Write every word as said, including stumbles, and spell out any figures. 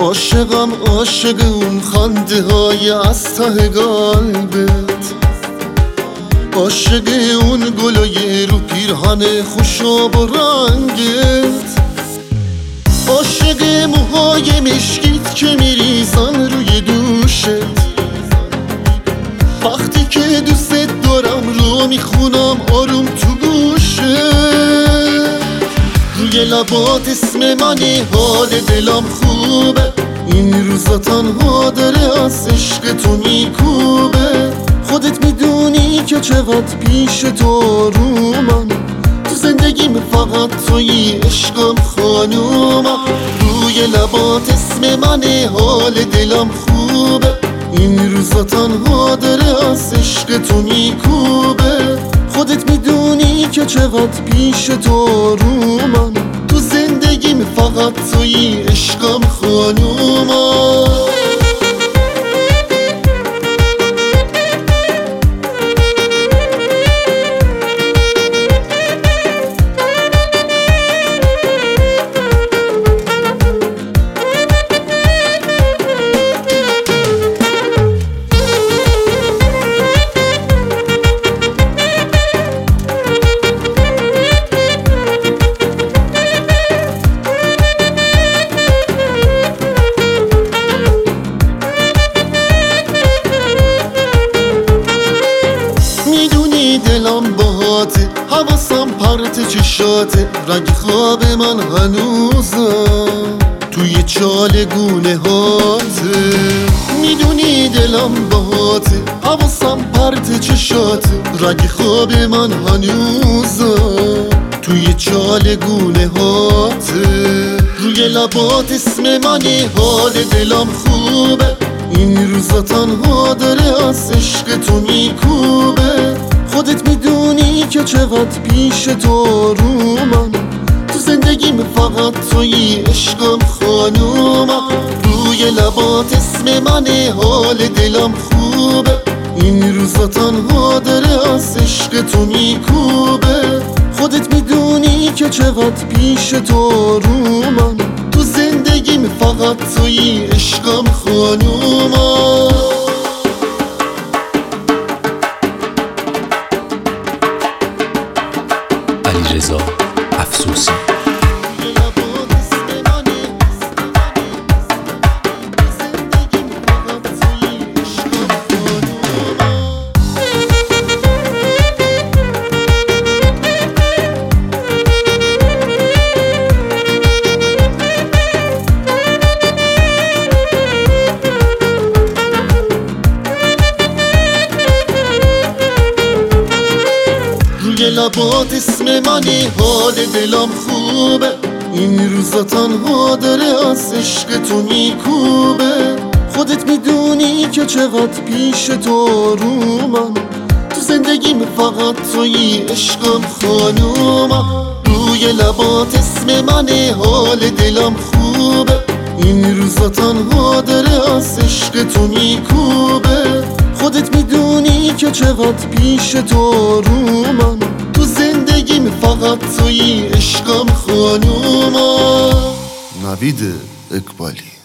عاشقم عاشق اون خنده های از ته قلبت، عاشق اون گلای رو پیرهن خوشاب و رنگت، عاشق موهای مشکیت که میریزن روی دوشت. وقتی که دوست دارم رو میخونم آروم تو گوشت، روی لبات اسم منی حال دلم خوبه، این روزا تنها داره از عشق تو میکوبه. خودت میدونی که چقدر پیش تو آرومم، تو زندگیم فقط تویی عشقم خانومم. روی لبات اسم منی حال دلم خوبه، این روزا تنها داره از عشق تو میکوبه. خودت میدونی که چقدر پیش تو آرومم، تو زندگیم فقط تویی عشقم خانومم. دلم باهاته، حواسم پرت چشاته، رنگ خواب من هنوزم توی چال گونه هاته. میدونی دلم باهاته، حواسم پرت چشاته، رنگ خواب من هنوزم توی چال گونه هاته. روی لبات اسم منی حال دلم خوبه، این روزا تنها داره از عشق تو میکوبه. خودت میدونی که چقدر پیش تو آرومم، تو زندگیم فقط تویی عشقم خانومم. روی لبات اسم منی حال دلم خوبه، این روزا تنها داره از عشق تو میکوبه. خودت میدونی که چقدر پیش تو آرومم، تو زندگیم فقط تویی عشقم خانومم. علیرضا افسوسی. روی لبات اسم منی حال دلم خوبه، این روزا تنها داره از عشق تو میکوبه. خودت میدونی که چقدر پیش تو آرومم، تو زندگیم فقط تویی عشقم خانومم. روی لبات اسم منی حال دلم خوبه، این روزا تنها داره از عشق تو میکوبه. خودت میدونی که چقدر پیش تو آرومم، تو زندگیم فقط تویی عشقم خانومم. نوید اقبالی.